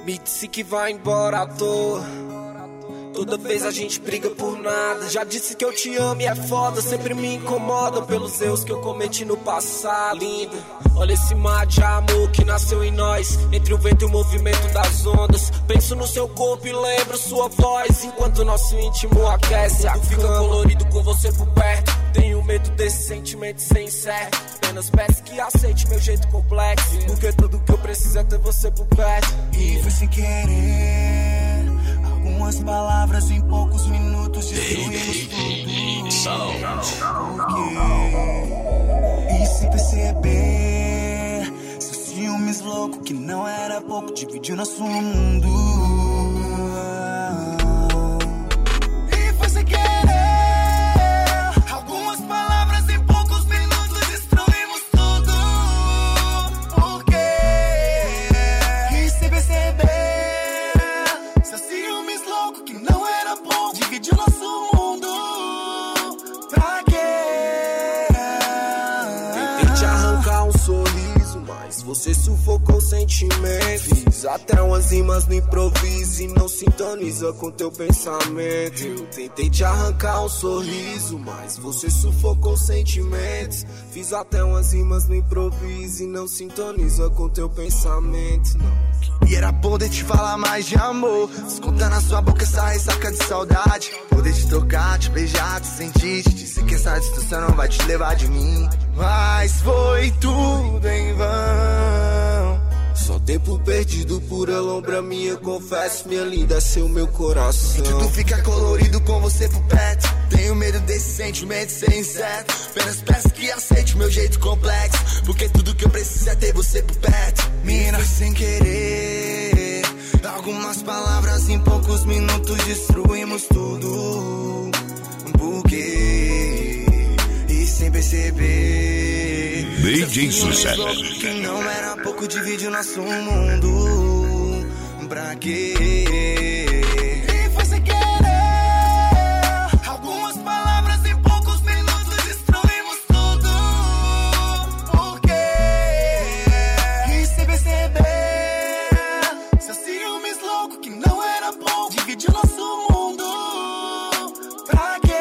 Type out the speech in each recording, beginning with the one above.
Me disse que vai embora à toa. Toda vez a gente briga por nada. Já disse que eu te amo e é foda. Sempre me incomoda pelos erros que eu cometi no passado. Linda, olha esse mar de amor que nasceu em nós. Entre o vento e o movimento das ondas. Penso no seu corpo e lembro sua voz. Enquanto nosso íntimo aquece. Tudo fica colorido com você por perto. Tenho medo desse sentimento sem certo. Apenas peço que aceite meu jeito complexo. Porque tudo que eu preciso é ter você por perto. E foi sem querer. Algumas palavras em poucos minutos destruímos tudo. Porque e sem perceber, seus ciúmes louco que não era pouco dividiu nosso mundo. E foi sem querer. Algumas palavras em poucos minutos destruímos tudo. Porque e sem perceber, que não era bom, dividiu nosso mundo. Pra quê? Tentei te arrancar um sorriso, mas você sufocou o sentimento. Fiz até umas rimas no improviso e não sintoniza com teu pensamento. Eu tentei te arrancar um sorriso, mas você sufocou sentimentos. Fiz até umas rimas no improviso e não sintoniza com teu pensamento, não. E era poder te falar mais de amor, escutar na sua boca essa ressaca de saudade. Poder te tocar, te beijar, te sentir, te dizer que essa distância não vai te levar de mim. Mas foi tudo em vão. Só tempo perdido por lombra minha. Confesso, minha linda, é seu meu coração. E tudo fica colorido com você por perto. Tenho medo desse sentimento ser incerto. Apenas peço que aceite o meu jeito complexo. Porque tudo que eu preciso é ter você por perto. Mina, foi sem querer. Algumas palavras em poucos minutos destruímos tudo. Porque e sem perceber, DJ Sucesso que não era pouco dividir nosso mundo. Pra quê? E foi sem querer. Algumas palavras em poucos minutos destruímos tudo. Porque e sem perceber, seus ciúmes louco que não era bom, dividiu nosso mundo. Pra quê?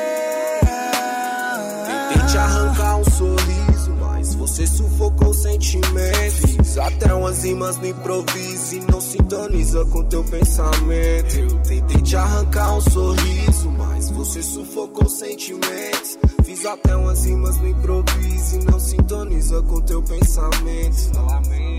Tentei te arrancar um sorriso, mas você sufocou o sentimento. Fiz até umas rimas no improviso e não sintoniza com teu pensamento. Eu tentei te arrancar um sorriso, mas você sufocou sentimentos. Fiz até umas rimas no improviso e não sintoniza com teu pensamento.